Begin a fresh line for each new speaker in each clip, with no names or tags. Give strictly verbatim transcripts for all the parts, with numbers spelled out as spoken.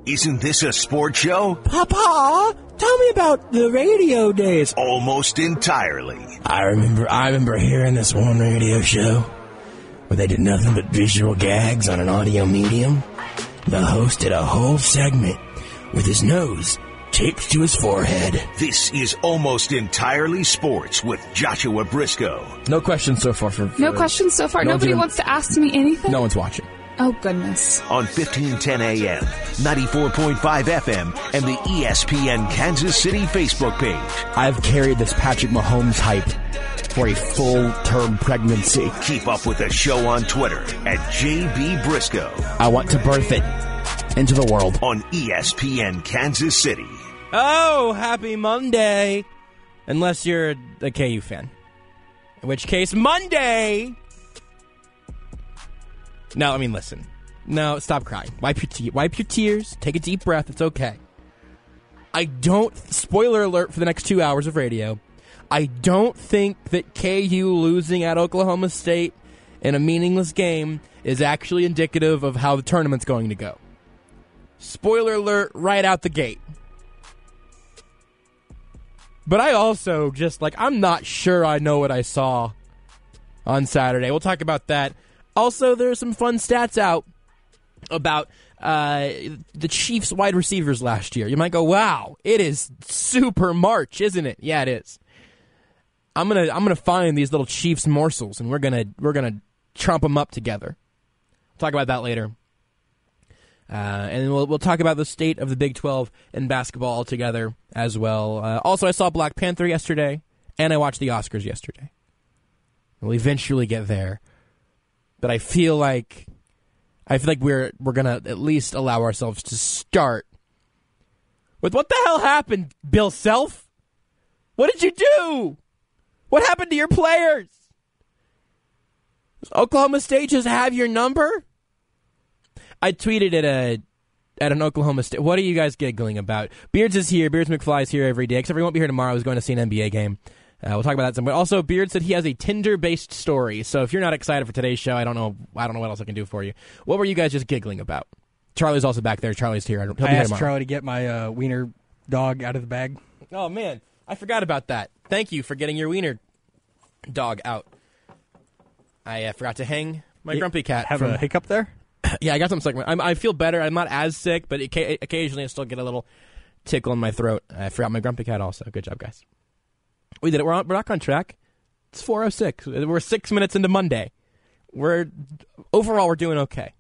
Isn't this a sports show?
Papa, tell me about the radio days.
Almost entirely.
I remember I remember hearing this one radio show where they did nothing but visual gags on an audio medium. The host did a whole segment with his nose taped to his forehead.
This is Almost Entirely Sports with Joshua Briscoe.
No questions so far. For, for
No questions so far?
no
Nobody
even,
wants to ask me anything?
No one's watching.
Oh, goodness.
On fifteen ten A M, ninety-four point five F M, and the E S P N Kansas City Facebook page.
I've carried this Patrick Mahomes hype for a full-term pregnancy.
Keep up with the show on Twitter at J B Briscoe.
I want to birth it into the world.
On E S P N Kansas City.
Oh, happy Monday. Unless you're a K U fan. In which case, Monday... No, I mean, listen. No, stop crying. Wipe your te- wipe your tears. Take a deep breath. It's okay. I don't... Spoiler alert for the next two hours of radio. I don't think that K U losing at Oklahoma State in a meaningless game is actually indicative of how the tournament's going to go. Spoiler alert right out the gate. But I also just, like, I'm not sure I know what I saw on Saturday. We'll talk about that. Also, there's some fun stats out about uh, the Chiefs wide receivers last year. You might go, wow, it is super March, isn't it? Yeah, it is. I'm gonna I'm gonna find these little Chiefs morsels, and we're gonna we're gonna trump them up together. We'll talk about that later. Uh, and then we'll we'll talk about the state of the Big twelve and basketball altogether as well. Uh, also, I saw Black Panther yesterday, and I watched the Oscars yesterday. We'll eventually get there. But I feel like I feel like we're we're gonna at least allow ourselves to start with what the hell happened, Bill Self? What did you do? What happened to your players? Does Oklahoma State just have your number? I tweeted at a at an Oklahoma State. What are you guys giggling about? Beards is here. Beards McFly is here every day. Except he won't be here tomorrow. He's going to see an N B A game. Uh, we'll talk about that some. But also, Beard said he has a Tinder-based story. So if you're not excited for today's show, I don't know. I don't know what else I can do for you. What were you guys just giggling about? Charlie's also back there. Charlie's here. He'll be
I
here
asked
tomorrow.
Charlie to get my uh, wiener dog out of the bag.
Oh man, I forgot about that. Thank you for getting your wiener dog out. I uh, forgot to hang my
You
grumpy cat.
Have
from,
a hiccup there?
Yeah, I got some sick. I'm, I feel better. I'm not as sick, but it, occasionally I still get a little tickle in my throat. I forgot my grumpy cat also. Good job, guys. We did it. We're on, we're back on track. It's four oh six. We're six minutes into Monday. We're overall we're doing okay.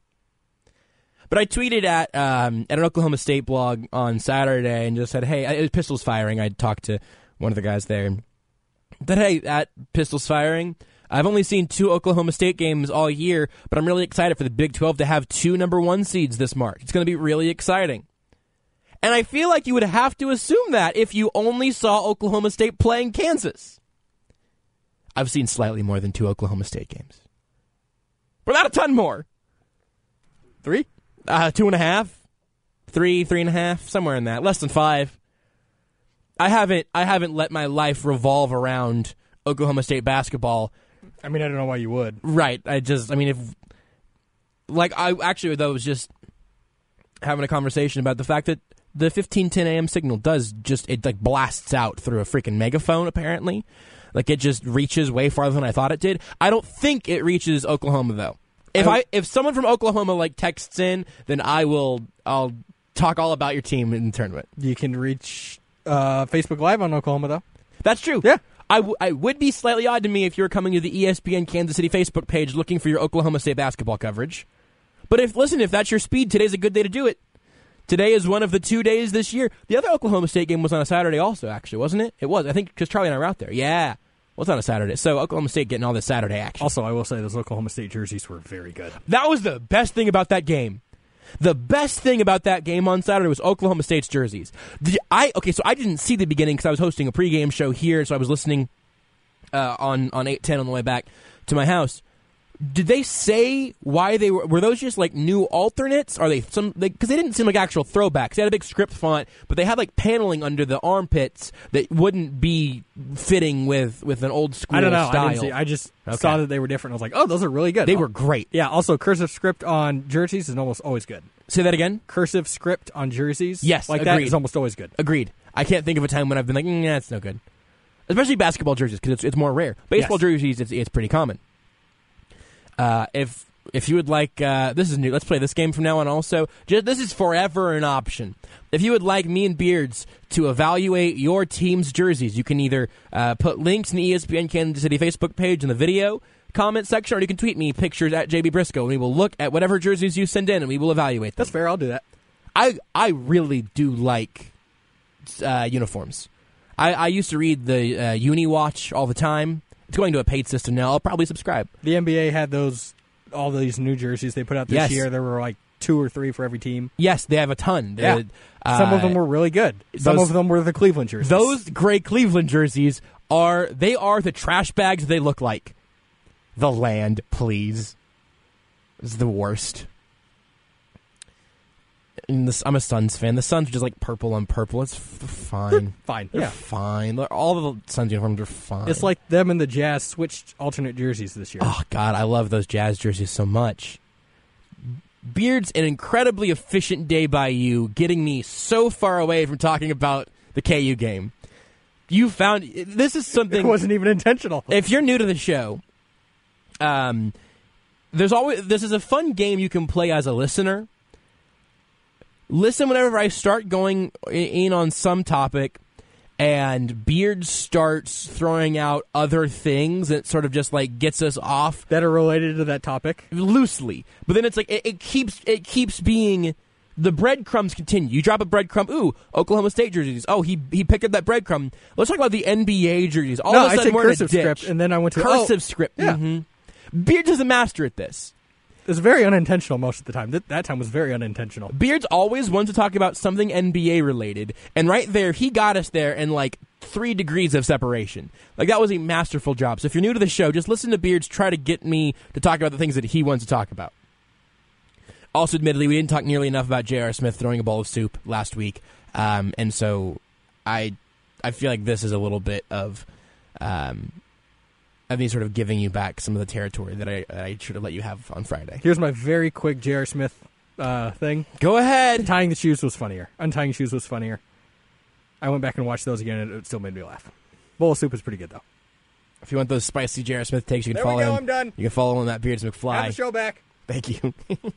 But I tweeted at um, at an Oklahoma State blog on Saturday and just said, "Hey, it was pistols firing." I talked to one of the guys there. That hey, at pistols firing. I've only seen two Oklahoma State games all year, but I'm really excited for the Big twelve to have two number one seeds this March. It's going to be really exciting. And I feel like you would have to assume that if you only saw Oklahoma State playing Kansas. I've seen slightly more than two Oklahoma State games. But not a ton more. Three? Uh, two and a half? Three, three and a half? Somewhere in that. Less than five. I haven't I haven't let my life revolve around Oklahoma State basketball.
I mean, I don't know why you would.
Right. I just, I mean, if, like, I actually, though, was just having a conversation about the fact that the fifteen ten a.m. signal does just, it, like, blasts out through a freaking megaphone, apparently. Like, it just reaches way farther than I thought it did. I don't think it reaches Oklahoma, though. If I, I if someone from Oklahoma, like, texts in, then I will, I'll talk all about your team in the tournament.
You can reach uh, Facebook Live on Oklahoma, though.
That's true.
Yeah.
I, w- I would be slightly odd to me if you were coming to the E S P N Kansas City Facebook page looking for your Oklahoma State basketball coverage. But if, listen, if that's your speed, today's a good day to do it. Today is one of the two days this year. The other Oklahoma State game was on a Saturday also, actually, wasn't it? It was. I think because Charlie and I were out there. Yeah. It was on a Saturday. So Oklahoma State getting all this Saturday action.
Also, I will say those Oklahoma State jerseys were very good.
That was the best thing about that game. The best thing about that game on Saturday was Oklahoma State's jerseys. The, I Okay, so I didn't see the beginning because I was hosting a pregame show here, so I was listening uh, on, on eight ten on the way back to my house. Did they say why they were? Were those just like new alternates? Are they some? Because they, they didn't seem like actual throwbacks. They had a big script font, but they had like paneling under the armpits that wouldn't be fitting with, with an old school
I don't know.
style.
I, didn't see, I just
Okay.
saw that they were different. I was like, oh, those are really good.
They
Oh.
were great.
Yeah. Also, cursive script on jerseys is almost always good.
Say that again.
Cursive script on jerseys,
Yes,
like that
agreed.
is almost always good.
Agreed. I can't think of a time when I've been like, mm, yeah, it's no good. Especially basketball jerseys because it's, it's more rare. Baseball
Yes.
jerseys, it's, it's pretty common. Uh, if if you would like, uh, this is new. Let's play this game from now on. Also, just, this is forever an option. If you would like me and Beards to evaluate your team's jerseys, you can either uh, put links in the E S P N Kansas City Facebook page in the video comment section, or you can tweet me pictures at J B Briscoe, and we will look at whatever jerseys you send in, and we will evaluate them.
That's fair. I'll do that.
I I really do like uh, uniforms. I, I used to read the uh, Uni Watch all the time. It's going to a paid system now. I'll probably subscribe.
The N B A had those, all these new jerseys they put out this
Yes.
year. There were like two or three for every team.
Yes, they have a ton.
Yeah.
They're, uh,
Some of them were really good. Some
those-
of them were the Cleveland jerseys.
Those gray Cleveland jerseys are they are the trash bags they look like. The land, please, is the worst. And this, I'm a Suns fan. The Suns are just like purple on purple. It's f- fine.
fine.
They're
Yeah.
fine. All the Suns uniforms are fine.
It's like them and the Jazz switched alternate jerseys this year.
Oh, God, I love those Jazz jerseys so much. Beards, an incredibly efficient day by you, getting me so far away from talking about the K U game. You found... This is something...
It wasn't even intentional.
If you're new to the show, um, there's always... This is a fun game you can play as a listener. Listen whenever I start going in on some topic and Beard starts throwing out other things that sort of just like gets us off
That are related to that topic.
loosely. But then it's like it, it keeps it keeps being the breadcrumbs continue. You drop a breadcrumb. Ooh, Oklahoma State jerseys. Oh, he he picked up that breadcrumb. Let's talk about the N B A jerseys. All
no,
of a
I
sudden
said
we're in a
cursive
ditch.
script, and then I went to
cursive
oh,
script.
Yeah.
hmm Beard is a master at this.
It's very unintentional most of the time. That, that time was very unintentional.
Beard's always wants to talk about something N B A related, and right there, he got us there in like three degrees of separation. Like, that was a masterful job. So if you're new to the show, just listen to Beard's try to get me to talk about the things that he wants to talk about. Also, admittedly, we didn't talk nearly enough about J R. Smith throwing a bowl of soup last week, um, and so I I feel like this is a little bit of... Um, of me sort of giving you back some of the territory that I, I should have let you have on Friday.
Here's my very quick J R. Smith uh, thing.
Go ahead.
Tying the shoes was funnier. Untying shoes was funnier. I went back and watched those again, and it still made me laugh. Bowl of soup is pretty good, though.
If you want those spicy J R. Smith takes, you can
There
follow
we go,
him.
I'm done.
You can follow him at Beards McFly.
Have the show back.
Thank you.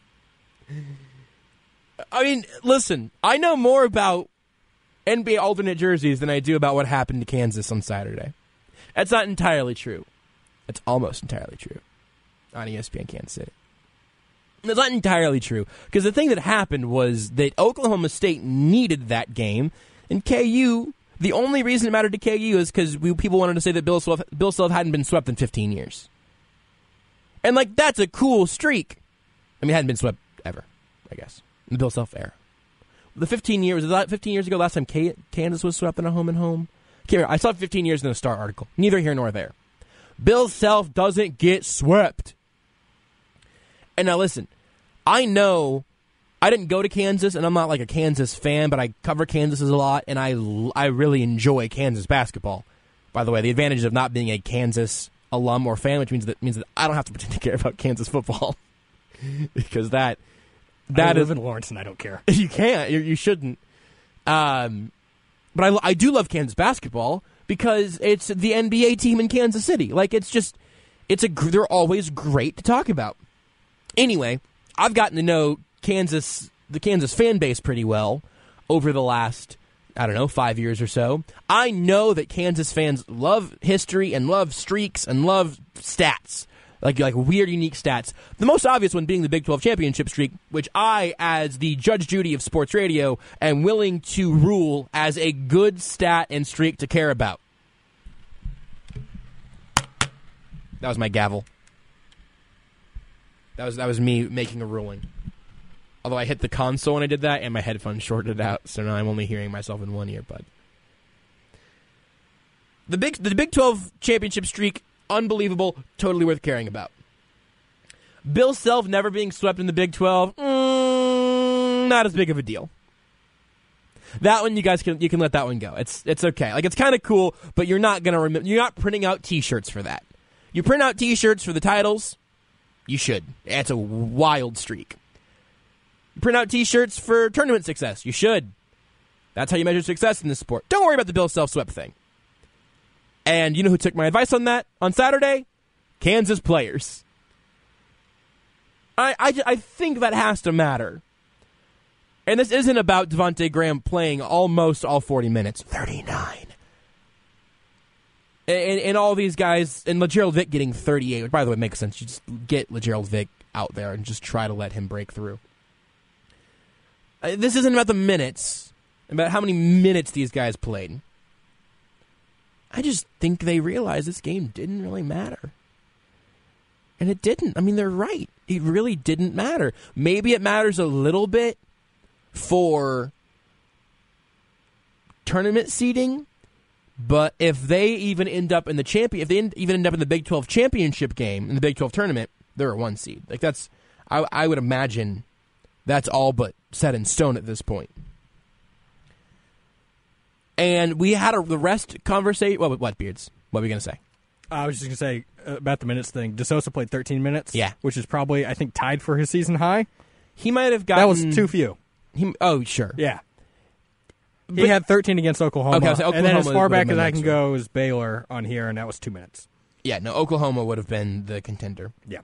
I mean, listen, I know more about N B A alternate jerseys than I do about what happened to Kansas on Saturday. That's not entirely true. It's almost entirely true on E S P N Kansas City. It's not entirely true, because the thing that happened was that Oklahoma State needed that game, and K U, the only reason it mattered to K U is because people wanted to say that Bill Self, Bill Self hadn't been swept in fifteen years. And, like, that's a cool streak. I mean, it hadn't been swept ever, I guess, in the Bill Self era. The fifteen years, was that fifteen years ago last time K- Kansas was swept in a home and home? Okay, I saw fifteen years in the Star article. Neither here nor there. Bill Self doesn't get swept. And now listen, I know I didn't go to Kansas, and I'm not like a Kansas fan, but I cover Kansas a lot, and I, I really enjoy Kansas basketball. By the way, the advantage of not being a Kansas alum or fan, which means that means that I don't have to pretend to care about Kansas football, because that that
I
is
live in Lawrence, and I don't care.
you can't, you, you shouldn't. Um, but I, I do love Kansas basketball because it's the N B A team in Kansas City. Like, it's just, it's a they're always great to talk about. Anyway, I've gotten to know Kansas, the Kansas fan base pretty well over the last, I don't know, five years or so. I know that Kansas fans love history and love streaks and love stats, like like weird, unique stats. The most obvious one being the Big twelve championship streak, which I, as the Judge Judy of sports radio, am willing to rule as a good stat and streak to care about. That was my gavel. That was that was me making a ruling. Although I hit the console when I did that, and my headphones shorted out, so now I'm only hearing myself in one earbud. The Big the Big twelve championship streak, unbelievable, totally worth caring about. Bill Self never being swept in the Big twelve, mm, not as big of a deal. That one you guys can you can let that one go. It's it's okay. Like it's kind of cool, but you're not gonna remember. You're not printing out T-shirts for that. You print out T-shirts for the titles. You should. It's a wild streak. You print out T-shirts for tournament success. You should. That's how you measure success in this sport. Don't worry about the Bill Self swept thing. And you know who took my advice on that on Saturday? Kansas players. I I, I think that has to matter. And this isn't about Devontae Graham playing almost all forty minutes. thirty-nine. And, and all these guys, and LeGerald Vick getting thirty-eight, which by the way makes sense. You just get LeGerald Vick out there and just try to let him break through. Uh, this isn't about the minutes, about how many minutes these guys played. I just think they realized this game didn't really matter. And it didn't. I mean, they're right. It really didn't matter. Maybe it matters a little bit for tournament seeding, but if they even end up in the champion, if they even end up in the Big twelve championship game in the Big twelve tournament, they're a one seed. Like that's, I, I would imagine, that's all but set in stone at this point. And we had a, the rest conversation. What, what Beards? What were we gonna say?
I was just going to say uh, about the minutes thing. DeSosa played thirteen minutes.
Yeah.
Which is probably, I think, tied for his season high.
He might have gotten...
That was too few.
He, oh, sure.
Yeah. He
But-
had thirteen against Oklahoma.
Okay, so
and then as
Oklahoma
far
would have
back as
been
I
next
can go is Baylor on here, and that was two minutes.
Yeah, no, Oklahoma would have been the contender.
Yeah.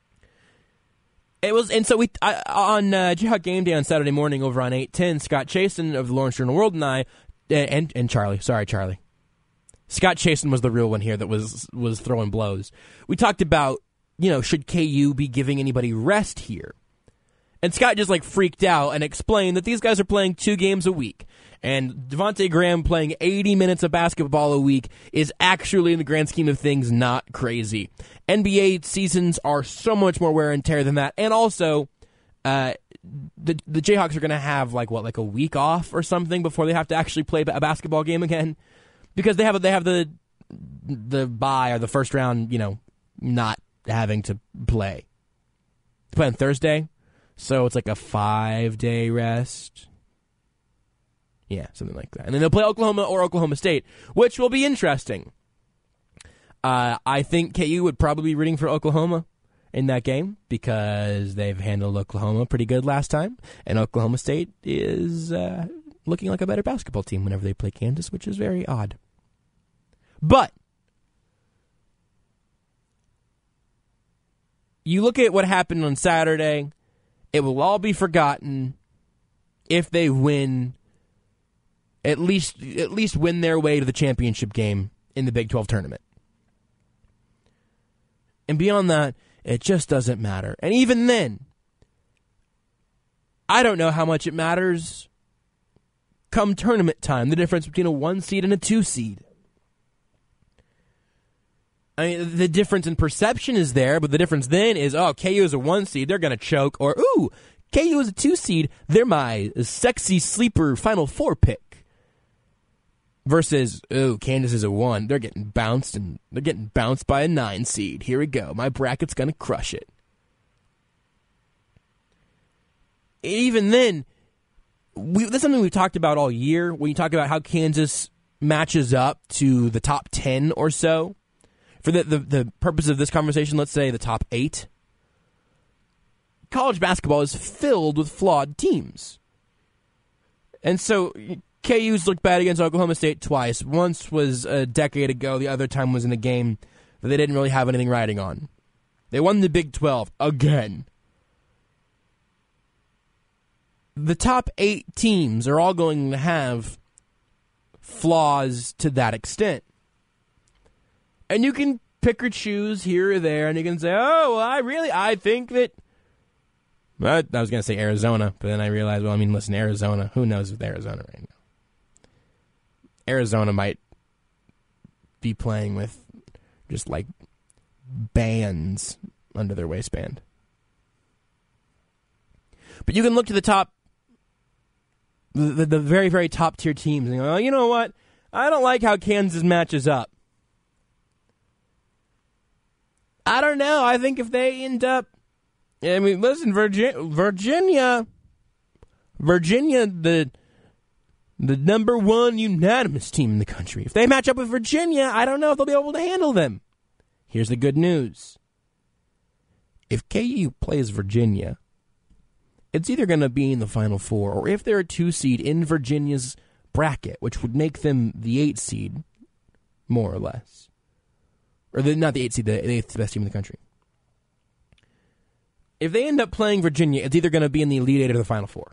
It was, and so we I, on uh, Jayhawk Game Day on Saturday morning over on eight ten, Scott Chasen of the Lawrence Journal World and I, and and Charlie, sorry Charlie, Scott Chasen was the real one here that was was throwing blows. We talked about, you know, should K U be giving anybody rest here? And Scott just like freaked out and explained that these guys are playing two games a week. And Devontae Graham playing eighty minutes of basketball a week is actually, in the grand scheme of things, not crazy. N B A seasons are so much more wear and tear than that. And also, uh, the the Jayhawks are going to have, like, what, like a week off or something before they have to actually play a basketball game again? Because they have they have the the bye or the first round, you know, not having to play. They play on Thursday, so it's like a five-day rest. Yeah, something like that. And then they'll play Oklahoma or Oklahoma State, which will be interesting. Uh, I think K U would probably be rooting for Oklahoma in that game because they've handled Oklahoma pretty good last time, and Oklahoma State is uh, looking like a better basketball team whenever they play Kansas, which is very odd. But you look at what happened on Saturday, it will all be forgotten if they win, at least at least win their way to the championship game in the Big twelve tournament. And beyond that, it just doesn't matter. And even then, I don't know how much it matters come tournament time, the difference between a one seed and a two seed. I mean, the difference in perception is there, but the difference then is, oh, K U is a one seed, they're going to choke. Or, ooh, K U is a two seed, they're my sexy sleeper Final Four pick. Versus, ooh, Kansas is a one, they're getting bounced, and they're getting bounced by a nine seed. Here we go, my bracket's going to crush it. Even then, we, that's something we've talked about all year, when you talk about how Kansas matches up to the top ten or so. For the, the, the purpose of this conversation, let's say the top eight. College basketball is filled with flawed teams. And so K U's looked bad against Oklahoma State twice. Once was a decade ago. The other time was in a game that they didn't really have anything riding on. They won the Big twelve again. The top eight teams are all going to have flaws to that extent. And you can pick or choose here or there, and you can say, oh, well, I really, I think that, I, I was going to say Arizona, but then I realized, well, I mean, listen, Arizona, who knows with Arizona right now? Arizona might be playing with just, like, bands under their waistband. But you can look to the top, the, the, the very, very top-tier teams, and go, oh, you know what? I don't like how Kansas matches up. I don't know. I think if they end up I mean, listen, Virginia, Virginia, Virginia, the the number one unanimous team in the country. If they match up with Virginia, I don't know if they'll be able to handle them. Here's the good news. If K U plays Virginia, it's either going to be in the Final Four, or if they're a two seed in Virginia's bracket, which would make them the eight seed, more or less. Or the, not the eight seed, the eighth best team in the country. If they end up playing Virginia, it's either going to be in the Elite Eight or the Final Four.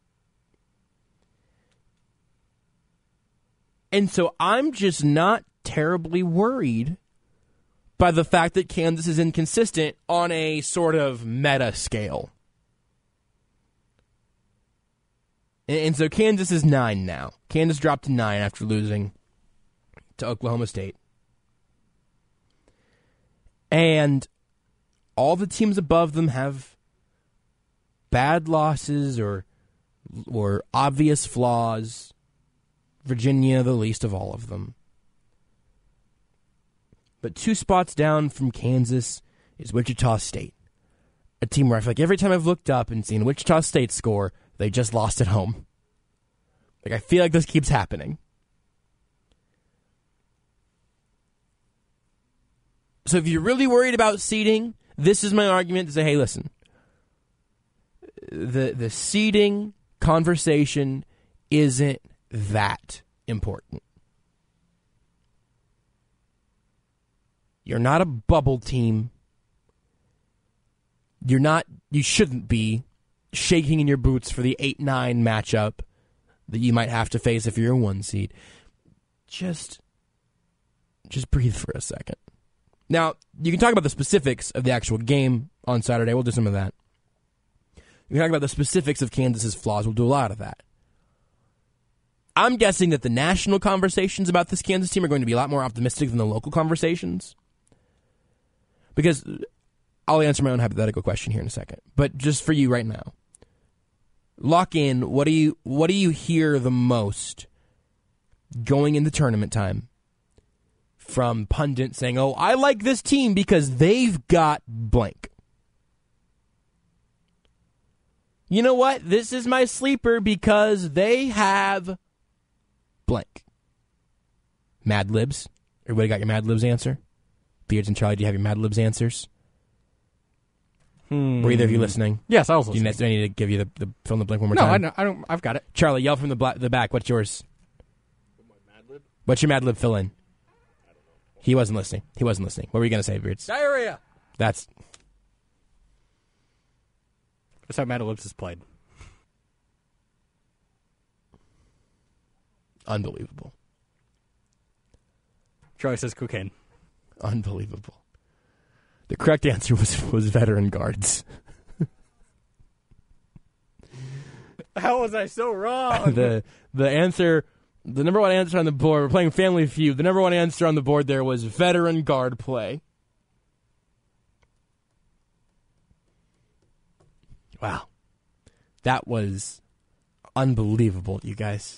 And so I'm just not terribly worried by the fact that Kansas is inconsistent on a sort of meta scale. And so Kansas is nine now. Kansas dropped to nine after losing to Oklahoma State. And all the teams above them have bad losses or or obvious flaws. Virginia, the least of all of them. But two spots down from Kansas is Wichita State. A team where I feel like every time I've looked up and seen Wichita State score, they just lost at home. Like, I feel like this keeps happening. So if you're really worried about seeding, this is my argument to say, hey, listen. The, the seeding conversation isn't that important. You're not a bubble team. You're not, you shouldn't be shaking in your boots for the eight nine matchup that you might have to face if you're a one seed. Just, just breathe for a second. Now, you can talk about the specifics of the actual game on Saturday. We'll do some of that. You can talk about the specifics of Kansas's flaws. We'll do a lot of that. I'm guessing that the national conversations about this Kansas team are going to be a lot more optimistic than the local conversations. Because I'll answer my own hypothetical question here in a second. But just for you right now, lock in. What do you what do you hear the most going into tournament time from pundits saying, "Oh, I like this team because they've got blank." You know what? This is my sleeper because they have blank. Mad Libs. Everybody got your Mad Libs answer? Beards and Charlie, do you have your Mad Libs answers?
Hmm.
Were either of you listening?
Yes, I was
Do you
listening.
need, do I need to give you the, the fill in the blank one more
No,
time?
I, know, I don't. I've got it.
Charlie, yell from the, bla- the back. What's yours? What's your Mad Lib fill in? He wasn't listening. He wasn't listening. What were you going to say, Beards?
Diarrhea.
That's
That's how Mad Libs is played.
unbelievable.
Charlie says cocaine.
Unbelievable. The correct answer was was veteran guards.
How was I so wrong?
the the answer, the number one answer on the board, we're playing Family Feud, the number one answer on the board there was veteran guard play. Wow. That was unbelievable, you guys.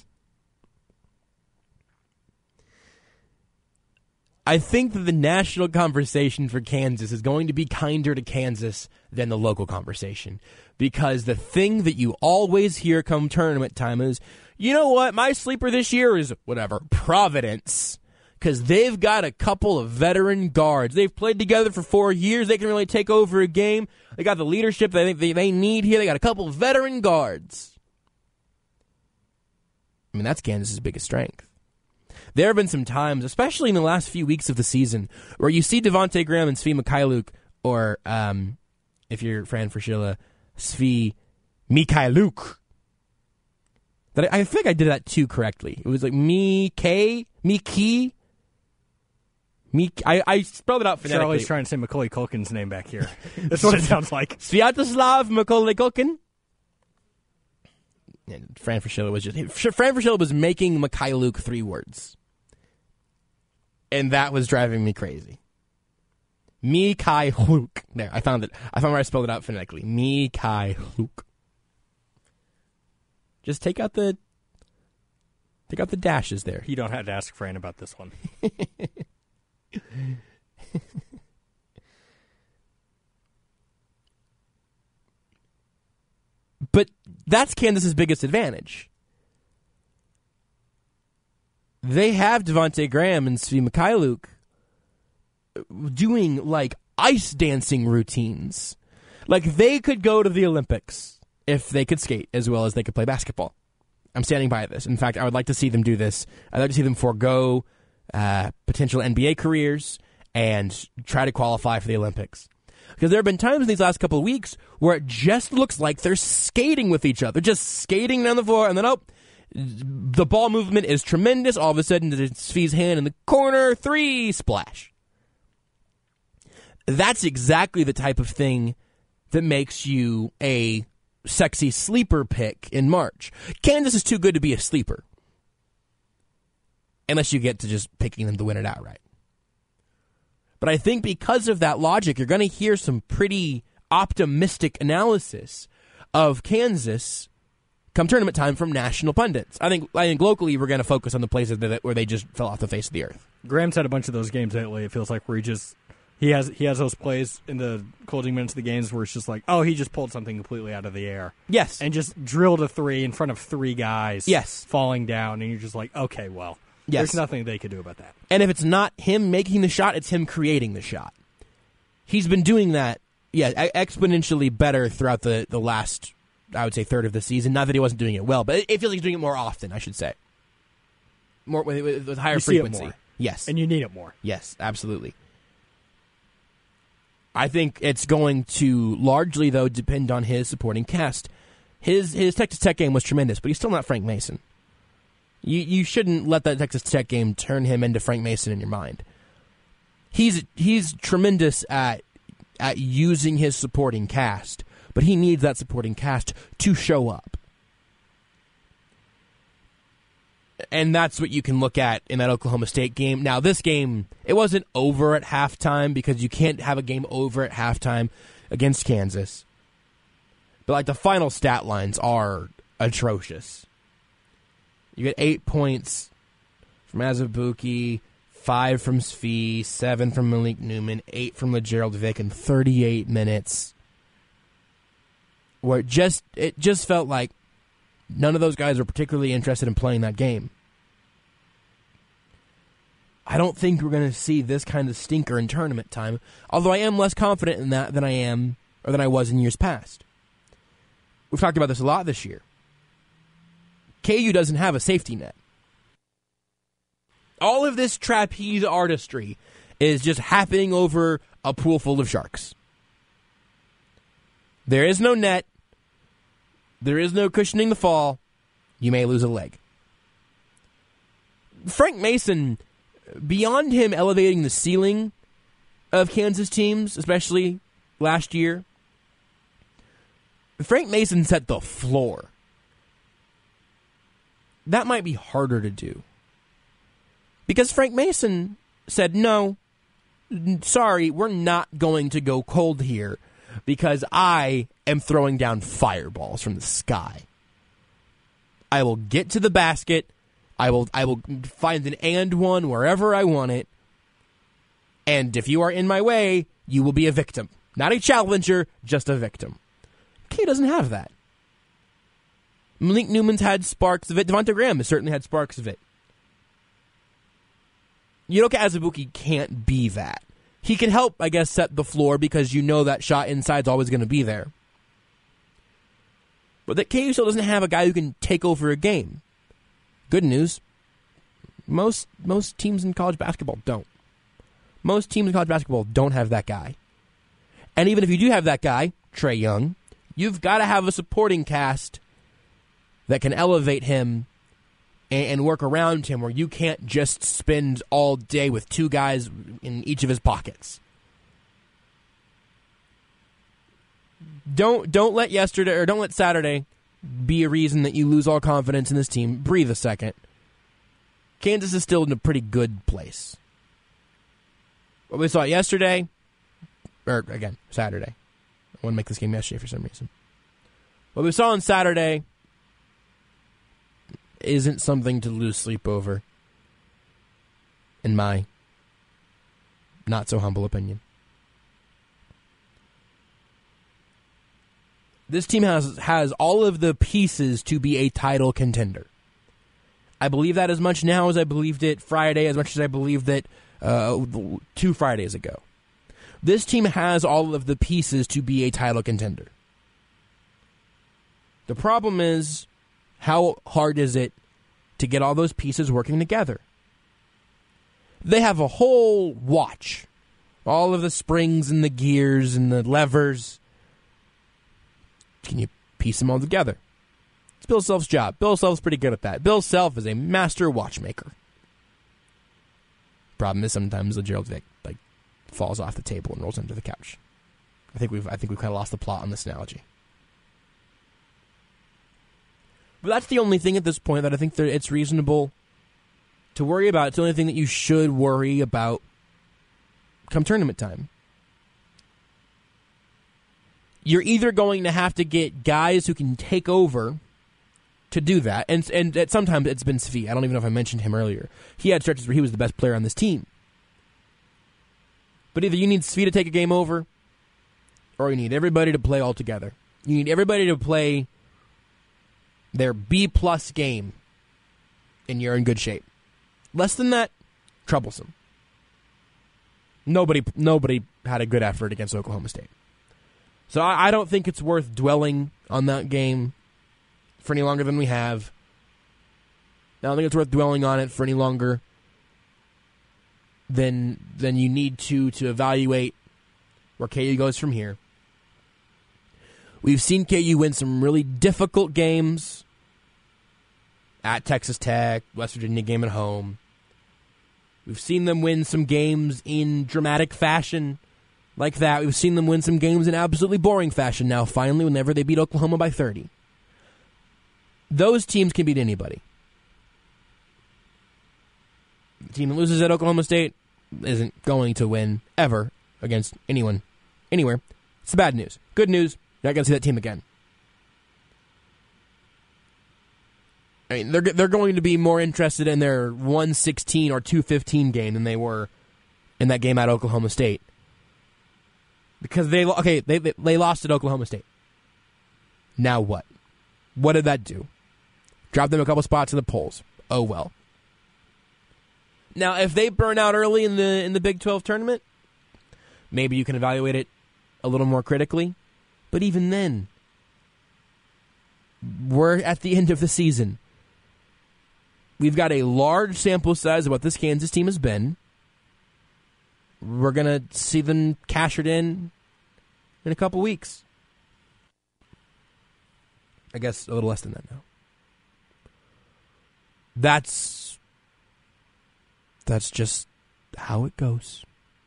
I think that the national conversation for Kansas is going to be kinder to Kansas than the local conversation. Because the thing that you always hear come tournament time is, you know what, my sleeper this year is, whatever, Providence. Because they've got a couple of veteran guards. They've played together for four years. They can really take over a game. They got the leadership that they think they, they need here. They got a couple of veteran guards. I mean, that's Kansas's biggest strength. There have been some times, especially in the last few weeks of the season, where you see Devontae Graham and Svi Mikhailuk, or um, if you're Fran Fraschilla, Svi Mikhailuk. That I, I feel like I did that too correctly. It was like Mi-K, Mi-Ki, Mik. I, I spelled it out phonetically.
Charlie's trying to say Macaulay Culkin's name back here. That's what it sounds like.
Sviatoslav Macaulay Culkin. And Fran Fraschilla was just Fran Fraschilla was making Mikhailuk three words, and that was driving me crazy. Mikhailuk. There, I found it. I found where I spelled it out phonetically. Mikhailuk. Just take out the take out the dashes there.
You don't have to ask Fran about this one.
But that's Kansas's biggest advantage. They have Devontae Graham and Svi Mikhailuk doing, like, ice dancing routines. Like, they could go to the Olympics if they could skate as well as they could play basketball. I'm standing by this. In fact, I would like to see them do this. I'd like to see them forego uh, potential N B A careers and try to qualify for the Olympics. Because there have been times in these last couple of weeks where it just looks like they're skating with each other. Just skating down the floor, and then, oh, the ball movement is tremendous. All of a sudden, it's Svi's hand in the corner. Three, splash. That's exactly the type of thing that makes you a sexy sleeper pick in March. Kansas is too good to be a sleeper. Unless you get to just picking them to win it outright. But I think because of that logic, you're going to hear some pretty optimistic analysis of Kansas come tournament time from national pundits. I think I think locally we're going to focus on the places that, where they just fell off the face of the earth.
Graham's had a bunch of those games lately, it feels like, where he just he has he has those plays in the closing minutes of the games where it's just like, oh, he just pulled something completely out of the air.
Yes.
And just drilled a three in front of three guys.
Yes.
Falling down, and you're just like, okay, well,
yes.
There's nothing they could do about that.
And if it's not him making the shot, it's him creating the shot. He's been doing that, yeah, exponentially better throughout the, the last, I would say, third of the season. Not that he wasn't doing it well, but it, it feels like he's doing it more often, I should say. More with, with, with higher
you
frequency.
See it more.
Yes.
And you need it more.
Yes, absolutely. I think it's going to largely, though, depend on his supporting cast. His his Texas Tech game was tremendous, but he's still not Frank Mason. You you shouldn't let that Texas Tech game turn him into Frank Mason in your mind. He's he's tremendous at at using his supporting cast, but he needs that supporting cast to show up. And that's what you can look at in that Oklahoma State game. Now, this game, it wasn't over at halftime because you can't have a game over at halftime against Kansas. But, like, the final stat lines are atrocious. You get eight points from Azubuike, five from Svi, seven from Malik Newman, eight from LeGerald Vick in thirty-eight minutes. Where it just it just felt like none of those guys were particularly interested in playing that game. I don't think we're going to see this kind of stinker in tournament time, although I am less confident in that than I am or than I was in years past. We've talked about this a lot this year. K U doesn't have a safety net. All of this trapeze artistry is just happening over a pool full of sharks. There is no net. There is no cushioning the fall. You may lose a leg. Frank Mason, beyond him elevating the ceiling of Kansas teams, especially last year, Frank Mason set the floor. That might be harder to do. Because Frank Mason said, no, sorry, we're not going to go cold here because I am throwing down fireballs from the sky. I will get to the basket. I will I will find an and one wherever I want it. And if you are in my way, you will be a victim. Not a challenger, just a victim. K doesn't have that. Malik Newman's had sparks of it. Devontae Graham has certainly had sparks of it. Udoka Azubuike can't be that. He can help, I guess, set the floor because you know that shot inside's always going to be there. But that K U still doesn't have a guy who can take over a game. Good news. Most most teams in college basketball don't. Most teams in college basketball don't have that guy. And even if you do have that guy, Trae Young, you've got to have a supporting cast that can elevate him and work around him where you can't just spend all day with two guys in each of his pockets. Don't don't let yesterday or don't let Saturday be a reason that you lose all confidence in this team. Breathe a second. Kansas is still in a pretty good place. What we saw yesterday, or again, Saturday. I want to make this game yesterday for some reason. What we saw on Saturday isn't something to lose sleep over, in my not so humble opinion. This team has has all of the pieces to be a title contender. I believe that as much now as I believed it Friday, as much as I believed it uh, two Fridays ago. This team has all of the pieces to be a title contender. The problem is, how hard is it to get all those pieces working together? They have a whole watch. All of the springs and the gears and the levers. Can you piece them all together? It's Bill Self's job. Bill Self's pretty good at that. Bill Self is a master watchmaker. Problem is sometimes the Gerald Vick like falls off the table and rolls under the couch. I think we've I think we've kind of lost the plot on this analogy. But that's the only thing at this point that I think that it's reasonable to worry about. It's the only thing that you should worry about come tournament time. You're either going to have to get guys who can take over to do that, and and at sometimes it's been Svi. I don't even know if I mentioned him earlier. He had stretches where he was the best player on this team. But either you need Svi to take a game over, or you need everybody to play all together. You need everybody to play their B-plus game, and you're in good shape. Less than that, troublesome. Nobody nobody had a good effort against Oklahoma State. So I, I don't think it's worth dwelling on that game for any longer than we have. I don't think it's worth dwelling on it for any longer than than you need to to evaluate where K U goes from here. We've seen K U win some really difficult games at Texas Tech, West Virginia game at home. We've seen them win some games in dramatic fashion like that. We've seen them win some games in absolutely boring fashion now, finally, whenever they beat Oklahoma by thirty. Those teams can beat anybody. The team that loses at Oklahoma State isn't going to win ever against anyone, anywhere. It's the bad news. Good news, you're not going to see that team again. I mean, they're they're going to be more interested in their one sixteen or two fifteen game than they were in that game at Oklahoma State. Because they okay, they they, they lost at Oklahoma State. Now what? What did that do? Drop them a couple spots in the polls. Oh well. Now, if they burn out early in the in the Big twelve tournament, maybe you can evaluate it a little more critically. But even then, we're at the end of the season. We've got a large sample size of what this Kansas team has been. We're going to see them cash it in in a couple weeks. I guess a little less than that now. That's that's just how it goes.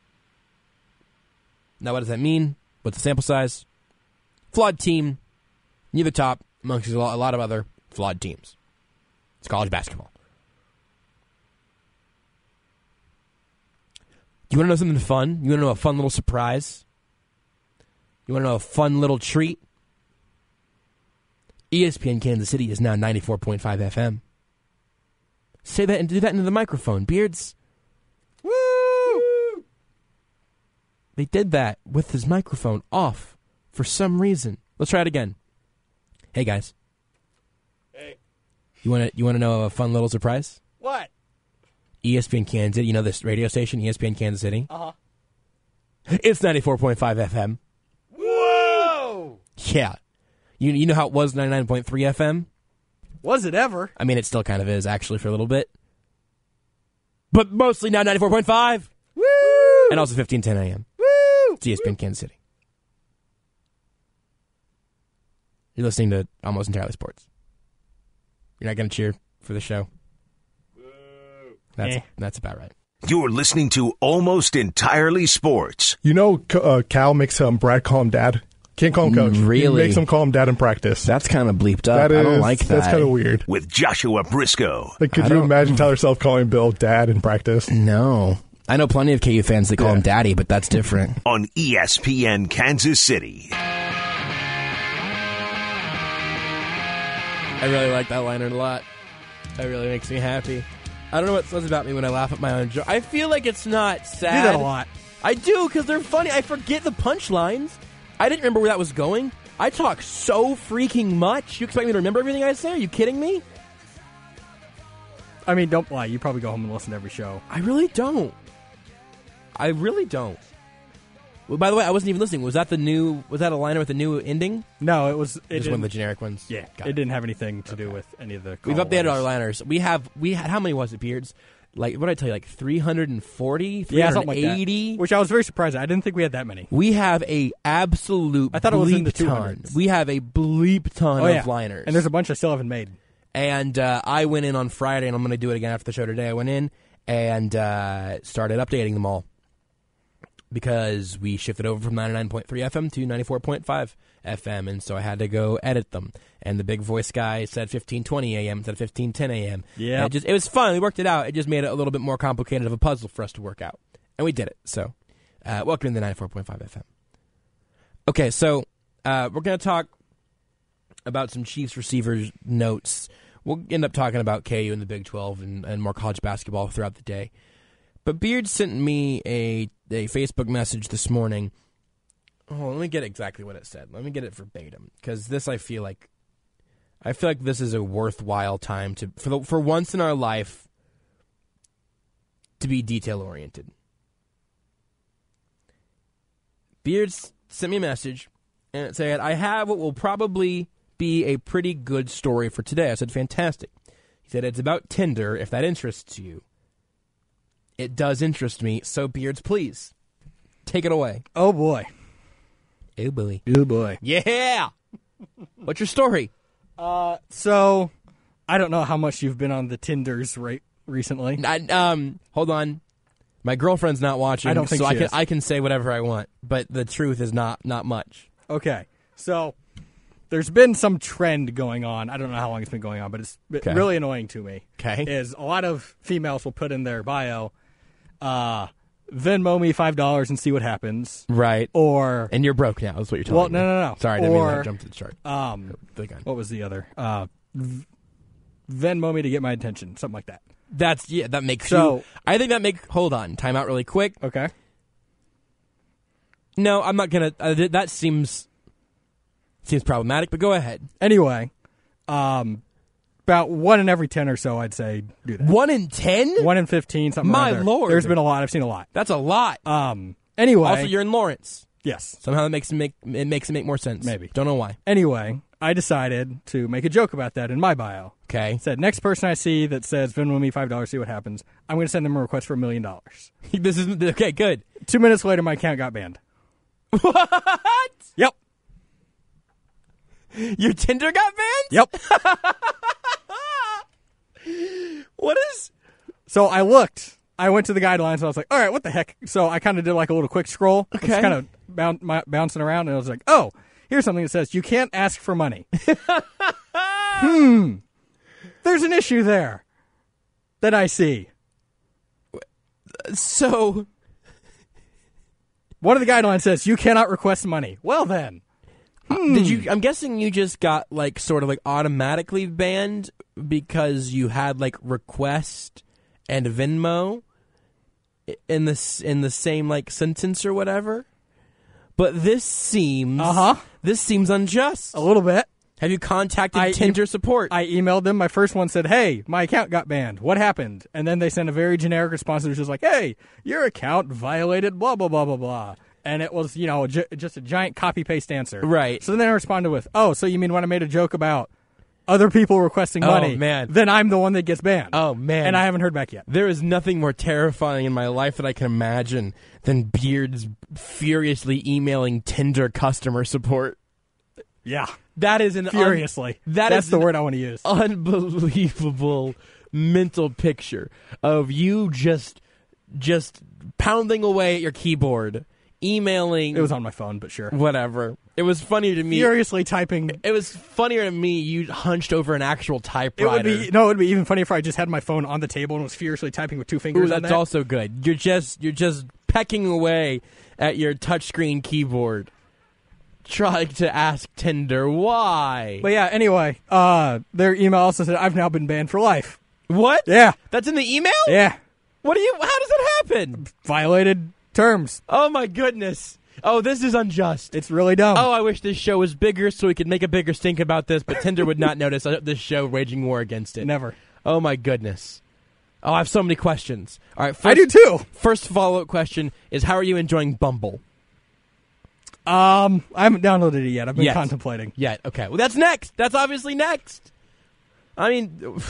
Now, what does that mean? What's the sample size? Flawed team. Near the top amongst a lot, a lot of other flawed teams. It's college basketball. You want to know something fun? You want to know a fun little surprise? You want to know a fun little treat? E S P N Kansas City is now ninety-four point five F M. Say that and do that into the microphone, Beards. Woo! They did that with his microphone off for some reason. Let's try it again. Hey guys.
Hey.
You want to you want to know a fun little surprise?
What?
E S P N Kansas City, you know this radio station, E S P N Kansas City?
Uh-huh.
It's ninety-four point five F M.
Whoa!
Yeah. You you know how it was ninety-nine point three F M?
Was it ever?
I mean, it still kind of is, actually, for a little bit. But mostly now ninety-four point five.
Woo!
And also fifteen ten a.m.
Woo!
It's E S P N Kansas City. You're listening to Almost Entirely Sports. You're not going to cheer for the show? That's,
Eh.
that's about right.
You're listening to Almost Entirely Sports.
You know, uh, Cal makes um, Brad call him dad. Can't call him coach.
Really?
He makes him call him dad in practice.
That's kind of bleeped up.
That is,
I don't like that.
That's kind of weird.
With Joshua Briscoe.
Like, could
I
you
don't-
imagine Tyler Self calling Bill dad in practice?
No. I know plenty of K U fans that call
Yeah.
him daddy, but that's different.
On E S P N Kansas City.
I really like that liner a lot. That really makes me happy. I don't know what it says about me when I laugh at my own joke. I feel like it's not sad.
You do that a lot.
I do, because they're funny. I forget the punchlines. I didn't remember where that was going. I talk so freaking much. You expect me to remember everything I say? Are you kidding me?
I mean, don't lie. You probably go home and listen to every show.
I really don't. I really don't. Well, by the way, I wasn't even listening. Was that the new? Was that a liner with the new ending?
No, it was. It
Just one of the
didn't-
generic ones.
Yeah,
Got
it didn't have anything to do with any of the.
We've
call
updated
letters.
our liners. We have. We had. How many was it, Beards? Like what did I tell you? Like three hundred and forty, three
Yeah,
hundred
something like
eighty.
that. Which I was very surprised at. I didn't think we had that many.
We have a absolute.
I thought it was in the
bleep
two
ton.
hundreds.
We have a bleep ton
Oh yeah,
of liners.
and there's a bunch I still haven't made.
And uh, I went in on Friday, and I'm going to do it again after the show today. I went in and uh, started updating them all because we shifted over from ninety-nine point three F M to ninety-four point five F M, and so I had to go edit them. And the big voice guy said fifteen twenty A M instead of fifteen ten A M.
Yeah,
it just it was fun. We worked it out. It just made it a little bit more complicated of a puzzle for us to work out, and we did it. So, uh, welcome to the ninety-four point five F M. Okay, so uh, we're going to talk about some Chiefs receivers notes. We'll end up talking about K U and the Big twelve and, and more college basketball throughout the day. But Beard sent me a, a Facebook message this morning. Oh, let me get exactly what it said. Let me get it verbatim, because this I feel like I feel like this is a worthwhile time to for the, for once in our life to be detail oriented. Beard sent me a message and it said, "I have what will probably be a pretty good story for today." I said, "Fantastic." He said, "It's about Tinder, if that interests you." It does interest me, so Beards, please, take it away.
Oh boy.
Oh, boy.
Oh boy.
Yeah! What's your story?
Uh, so I don't know how much you've been on the Tinders right recently.
I, um, hold on. My girlfriend's not watching,
I don't think
so
she
I can
is.
I can say whatever I want, but the truth is not not much.
Okay, so there's been some trend going on. I don't know how long it's been going on, but it's been
Okay.
really annoying to me.
Okay.
Is a lot of females will put in their bio, uh, Venmo me five dollars and see what happens,
Right.
or
And you're broke now, is what you're telling
well,
me.
no, no, no.
Sorry, I didn't mean
Or,
to jump to the chart.
um,
The gun.
what was the other? Uh, v- Venmo me to get my attention, something like that.
That's, yeah, that makes
So-
you... I think that make... Hold on. Time out really quick.
Okay.
No, I'm not going to... Uh, th- that seems... Seems problematic, but go ahead.
Anyway, um, about one in every ten or so, I'd say, do that.
One in ten?
One in fifteen, something
My
around there.
Lord.
There's been a lot. I've seen a lot.
That's a lot.
Um. Anyway,
Also, you're in Lawrence.
yes.
Somehow that makes it make it makes it make more sense.
Maybe.
Don't know why.
Anyway, I decided to make a joke about that in my bio.
Okay.
Said next person I see that says Venmo me five dollars, see what happens. I'm going to send them a request for a million dollars.
This is okay. Good.
Two minutes later, my account got banned.
What?
Yep.
Your Tinder got banned?
Yep.
What is?
So I looked. I went to the guidelines and I was like, all right, what the heck? So I kind of did like a little quick scroll.
Okay.
Just kind of boun- my, bouncing around, and I was like, oh, here's something that says you can't ask for money. hmm. There's an issue there that I see.
So
One of the guidelines says you cannot request money. Well then.
did you? I'm guessing you just got like sort of like automatically banned because you had like request and Venmo in this in the same like sentence or whatever. But this seems
Uh-huh.
This seems unjust.
A little bit.
Have you contacted
I-
Tinder support?
I emailed them. My first one said, hey, my account got banned. What happened? And then they sent a very generic response that was just like, hey, your account violated blah, blah, blah, blah, blah. And it was, you know, j- just a giant copy-paste answer.
Right.
So then I responded with, oh, so you mean when I made a joke about other people requesting
Oh,
money,
man.
then I'm the one that gets banned?
Oh, man.
And I haven't heard back yet.
There is nothing more terrifying in my life that I can imagine than Beards furiously emailing Tinder customer support.
Yeah.
That is an un-
Furiously.
that
That's
is
the
an
word I want to use.
unbelievable mental picture of you just just pounding away at your keyboard, emailing.
It was on my phone, but sure.
whatever. It was funnier to me.
Furiously typing.
It was funnier to me. You hunched over an actual
It
typewriter.
would be no. It would be even funny if I just had my phone on the table and was furiously typing with two fingers.
Ooh,
on
that's
that.
also good. You're just you're just pecking away at your touchscreen keyboard, trying to ask Tinder why.
But yeah. Anyway, uh, their email also said I've now been banned for life.
What?
Yeah.
That's in the email?
Yeah.
What do you? How does that happen?
Violated terms.
Oh my goodness! Oh, this is unjust.
It's really dumb.
Oh, I wish this show was bigger so we could make a bigger stink about this, but Tinder would not notice this show waging war against it.
Never.
Oh, my goodness. Oh, I have so many questions. All right, first,
I do too.
First follow-up question is, how are you enjoying Bumble?
Um, I haven't downloaded it yet. I've been
Yet.
contemplating.
Yeah, okay. Well, that's next. That's obviously next. I mean,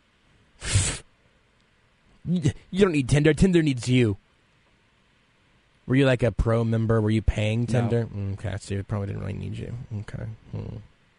you don't need Tinder. Tinder needs you. Were you like a pro member? Were you paying Tinder?
No.
Okay, so it probably didn't really need you. Okay. Hmm.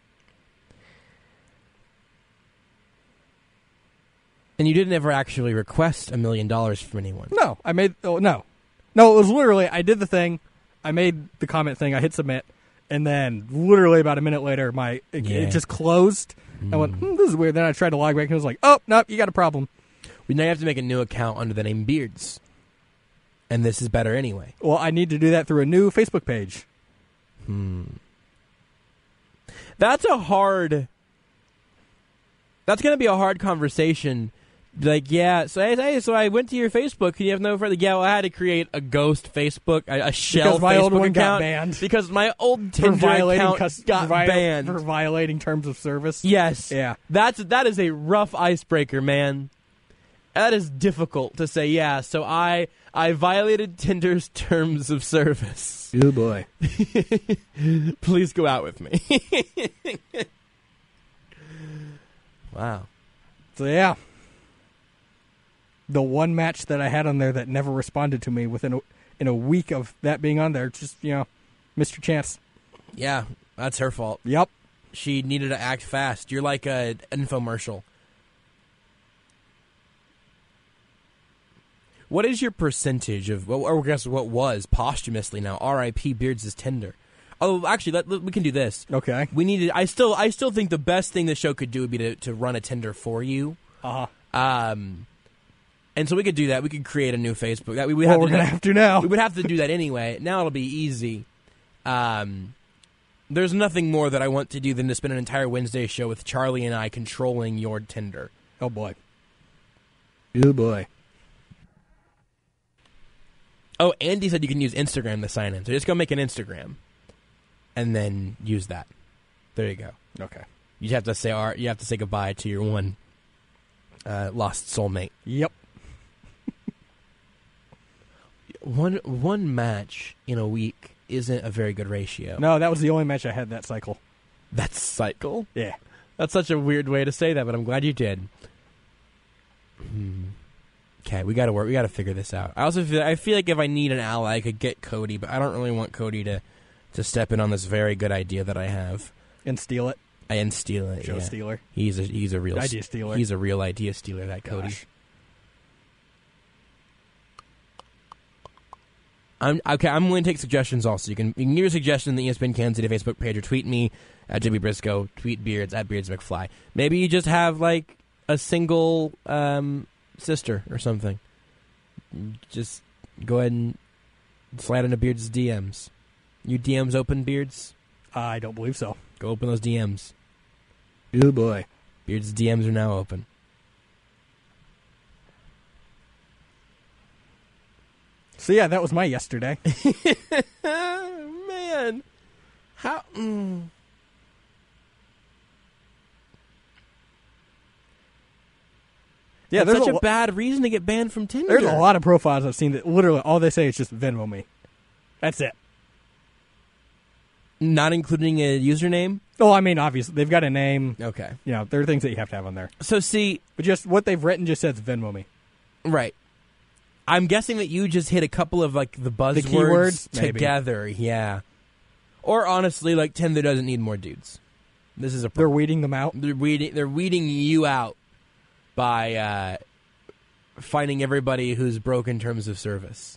And you didn't ever actually request a million dollars from anyone.
No, I made. Oh no, no. It was literally. I did the thing. I made the comment thing. I hit submit, and then literally about a minute later, my it,
Yeah.
it just closed. I went, hmm, "This is weird." Then I tried to log back, and it was like, "Oh, no, you got a problem."
We now have to make a new account under the name Beards. And this is better anyway.
Well, I need to do that through a new Facebook page.
Hmm. That's a hard... That's going to be a hard conversation. Like, yeah, so hey, hey, so I went to your Facebook, and you have no further... Yeah, well, I had to create a ghost Facebook, a, a shell
Because my
Facebook
old one
account.
got banned.
Because my old
For
Tinder
violating
account
cus-
got
for vi-
banned.
for violating terms of service.
Yes.
Yeah.
That's that is a rough icebreaker, man. That is difficult to say, yeah, so I I violated Tinder's terms of service.
Oh boy.
Please go out with me. Wow.
So yeah. The one match that I had on there that never responded to me within a, in a week of that being on there, just, you know, missed your chance.
Yeah, that's her fault.
Yep.
She needed to act fast. You're like a, an infomercial. What is your percentage of, or I guess what was posthumously now, R I P Beards' Tinder? Oh, actually, let, let- we can do this.
Okay.
We needed. I still, I still think the best thing the show could do would be to, to run a Tinder for you.
Uh-huh.
Um, and so we could do that. We could create a new Facebook. That we would
Well,
have
we're
to
going to have to now.
We would have to do that anyway. Now it'll be easy. Um, there's nothing more that I want to do than to spend an entire Wednesday show with Charlie and I controlling your Tinder.
Oh, boy. Oh, boy.
Oh, Andy said you can use Instagram to sign in. So just go make an Instagram, and then use that. There you go.
Okay.
You have to say our, you have to say goodbye to your one uh, lost soulmate.
Yep.
One one match in a week isn't a very good ratio.
No, that was the only match I had that cycle.
That's cycle.
Yeah.
That's such a weird way to say that, but I'm glad you did. Hmm. Okay, we got to work. We got to figure this out. I also feel I feel like if I need an ally, I could get Cody, but I don't really want Cody to, to step in on this very good idea that I have
And steal it.
and steal it.
Joe
yeah.
Stealer.
He's a he's a real
Idea
s-
stealer.
He's a real idea stealer. That Cody.
Gosh.
I'm okay. I'm willing to take suggestions. Also, you can you can give your suggestion in the E S P N Kansas City Facebook page, or tweet me at Jimmy Briscoe. Tweet Beards at Beards McFly. Maybe you just have like a single um, sister or something. Just go ahead and slide into Beards' D Ms. You D Ms open, Beards?
I don't believe so.
Go open those D Ms.
Oh, boy.
Beards' D Ms are now open.
So, yeah, that was my yesterday.
Man, how? Mm.
Yeah,
That's
there's
such a,
lo-
bad reason to get banned from Tinder.
There's a lot of profiles I've seen that literally all they say is just Venmo me. That's it.
Not including a username?
Oh, I mean, obviously, they've got a name.
Okay.
You know, there are things that you have to have on there.
So, see,
But just what they've written just says Venmo me.
right. I'm guessing that you just hit a couple of, like, the buzzwords
keywords? Maybe.
together. Yeah. Or, honestly, like, Tinder doesn't need more dudes. This is a
They're
problem.
weeding them out.
They're weeding, they're weeding you out by uh, finding everybody who's broken terms of service.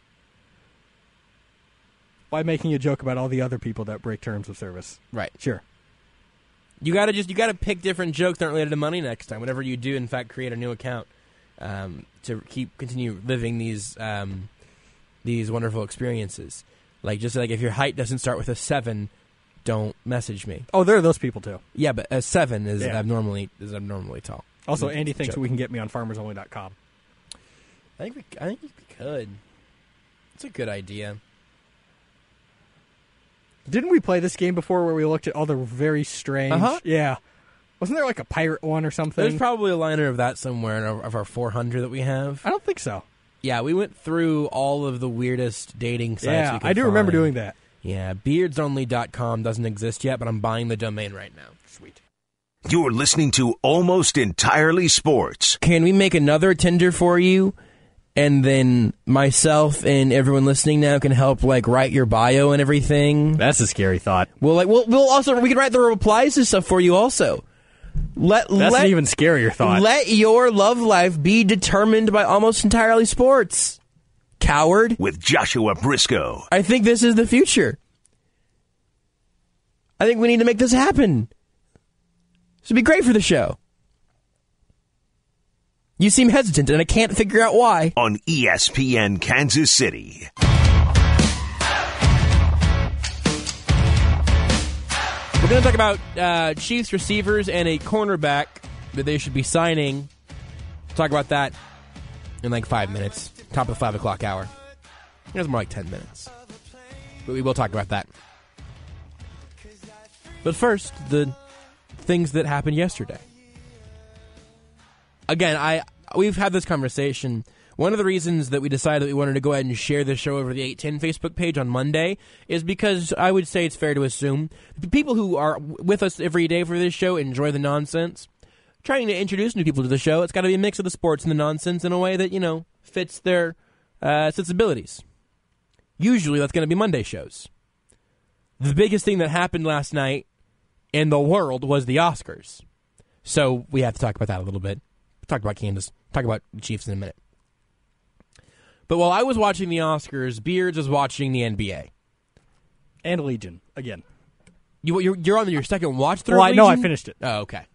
By making a joke about all the other people that break terms of service.
Right.
Sure.
You gotta just you gotta pick different jokes that aren't related to money next time. Whatever you do, in fact, create a new account um, to keep continue living these um, these wonderful experiences. Like just like if your height doesn't start with a seven, don't message me.
Oh, there are those people, too.
Yeah, but a seven is
Yeah.
abnormally is abnormally tall.
Also,
It's a
Andy thinks
joke.
we can get me on farmers only dot com.
I think we, I think we could. It's a good idea.
Didn't we play this game before where we looked at all the very strange?
Uh-huh.
Yeah. Wasn't there like a pirate one or something?
There's probably a liner of that somewhere in our, of our four hundred that we have.
I don't think so.
Yeah, we went through all of the weirdest dating sites
Yeah,
we could
I do remember
find.
doing that.
Yeah, beards only dot com doesn't exist yet, but I'm buying the domain right now. Sweet.
You're listening to Almost Entirely Sports.
Can we make another Tinder for you? And then myself and everyone listening now can help, like, write your bio and everything.
That's a scary thought.
Well, like, we'll, we'll also we can write the replies to stuff for you also. Let
That's
let,
an even scarier thought.
Let your love life be determined by Almost Entirely Sports. Coward.
With Joshua Briscoe.
I think this is the future. I think we need to make this happen. This would be great for the show. You seem hesitant, and I can't figure out why.
On E S P N Kansas City.
We're going to talk about uh, Chiefs receivers and a cornerback that they should be signing. We'll talk about that in like five minutes. Top of the five o'clock hour. It was more like ten minutes. But we will talk about that. But first, the things that happened yesterday. Again, I we've had this conversation. One of the reasons that we decided that we wanted to go ahead and share this show over the eight ten Facebook page on Monday is because I would say it's fair to assume the people who are with us every day for this show enjoy the nonsense. Trying to introduce new people to the show, it's got to be a mix of the sports and the nonsense in a way that, you know, fits their uh, sensibilities. Usually that's going to be Monday shows. The biggest thing that happened last night in the world was the Oscars. So we have to talk about that a little bit. Talk about Kansas. Talk about Chiefs in a minute. But while I was watching the Oscars, Beards was watching the N B A.
And Legion, again.
You, you're, you're on your second watch through.
Well, I know I
Legion?
finished it.
Oh, okay.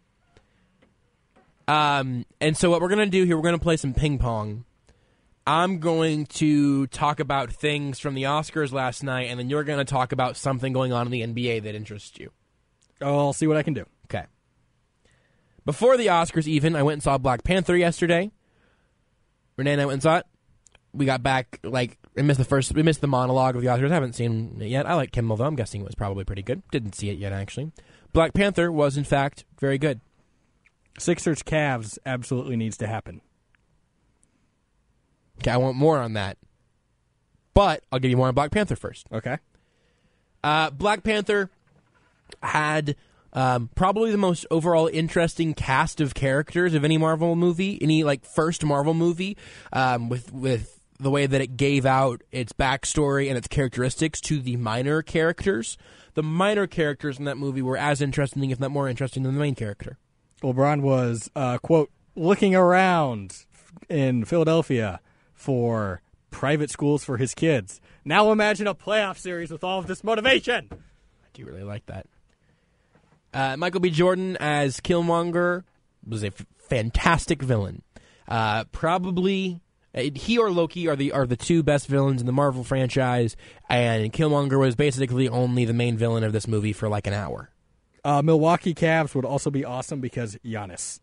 Um, and so what we're going to do here, we're going to play some ping pong. I'm going to talk about things from the Oscars last night, and then you're going to talk about something going on in the N B A that interests you.
Oh, I'll see what I can do.
Okay. Before the Oscars even, I went and saw Black Panther yesterday. Renee and I went and saw it. We got back, like, we missed the first, we missed the monologue of the Oscars. I haven't seen it yet. I like Kimmel, though. I'm guessing it was probably pretty good. Didn't see it yet, actually. Black Panther was, in fact, very good.
Sixers Cavs absolutely needs to happen.
Okay, I want more on that. But I'll give you more on Black Panther first.
Okay.
Uh, Black Panther had um, probably the most overall interesting cast of characters of any Marvel movie, any like first Marvel movie, um, with with the way that it gave out its backstory and its characteristics to the minor characters. The minor characters in that movie were as interesting, if not more interesting, than the main character.
LeBron was, uh, quote, looking around in Philadelphia for private schools for his kids. Now imagine a playoff series with all of this motivation.
I do really like that. Uh, Michael B. Jordan as Killmonger was a f- fantastic villain. Uh, probably uh, he or Loki are the are the two best villains in the Marvel franchise, and Killmonger was basically only the main villain of this movie for like an hour.
Uh, Milwaukee Cavs would also be awesome because Giannis.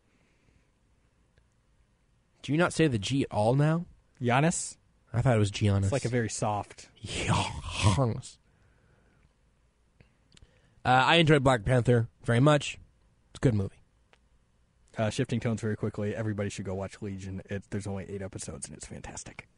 Do you not say the G at all now?
Giannis?
I thought it was Giannis.
It's like a very soft.
Giannis. Uh, I enjoyed Black Panther very much. It's a good movie.
Uh, shifting tones very quickly. Everybody should go watch Legion. It, there's only eight episodes, and it's fantastic.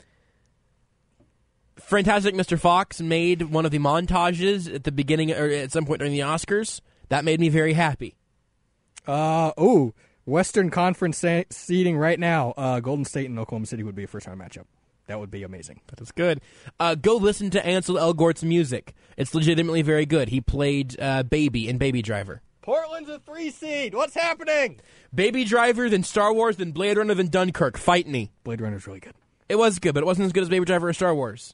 Fantastic Mister Fox made one of the montages at the beginning, or at some point during the Oscars. That made me very happy.
Uh, oh, Western Conference se- seeding right now. Uh, Golden State and Oklahoma City would be a first-round matchup. That would be amazing.
That is good. Uh, go listen to Ansel Elgort's music. It's legitimately very good. He played uh, Baby in Baby Driver.
Portland's a three seed. What's happening?
Baby Driver, then Star Wars, then Blade Runner, then Dunkirk. Fight me.
Blade Runner's really good.
It was good, but it wasn't as good as Baby Driver or Star Wars.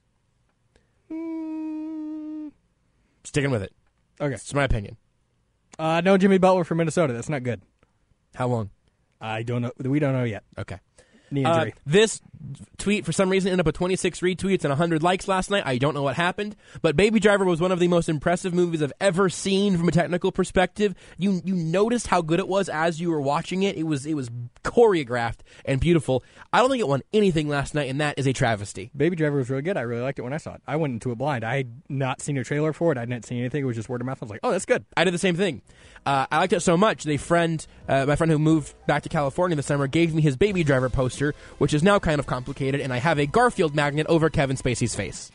Mm.
Sticking with it.
Okay.
It's my opinion.
Uh, no Jimmy Butler from Minnesota. That's not good.
How long?
I don't know. We don't know yet.
Okay.
Knee
Uh,
injury.
this tweet, for some reason, ended up with twenty-six retweets and one hundred likes last night. I don't know what happened, but Baby Driver was one of the most impressive movies I've ever seen from a technical perspective. You you noticed how good it was as you were watching it. It was it was choreographed and beautiful. I don't think it won anything last night, and that is a travesty.
Baby Driver was really good. I really liked it when I saw it. I went into it blind. I had not seen a trailer for it. I didn't see anything. It was just word of mouth. I was like, oh, that's good.
I did the same thing. Uh, I liked it so much. The friend, uh, my friend who moved back to California this summer, gave me his Baby Driver poster, which is now kind of complicated, and I have a Garfield magnet over Kevin Spacey's face.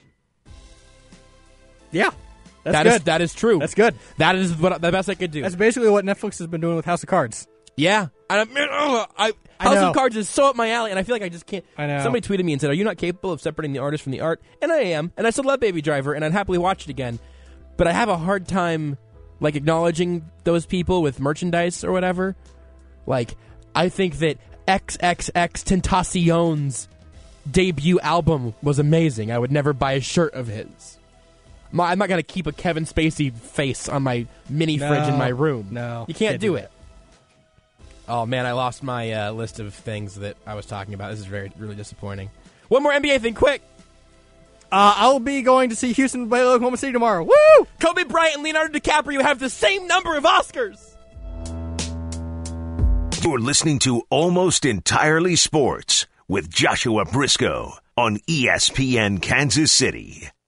Yeah. That's
That
good.
is, that is true.
That's good.
That is what the best I could do.
That's basically what Netflix has been doing with House of Cards.
Yeah. And I, man, ugh, I,
I
House
know.
of Cards is so up my alley, and I feel like I just can't.
I know.
Somebody tweeted me and said, are you not capable of separating the artist from the art? And I am. And I still love Baby Driver, and I'd happily watch it again. But I have a hard time, like, acknowledging those people with merchandise or whatever. Like, I think that triple X Tentacion's debut album was amazing. I would never buy a shirt of his. My, I'm not going to keep a Kevin Spacey face on my mini
No.
fridge in my room.
No.
You can't,
Can't
do,
do
it. Oh, man, I lost my uh, list of things that I was talking about. This is very, really disappointing. One more N B A thing, quick.
Uh, I'll be going to see Houston play Oklahoma City tomorrow. Woo!
Kobe Bryant and Leonardo DiCaprio have the same number of Oscars.
You're listening to Almost Entirely Sports with Joshua Briscoe on E S P N Kansas City.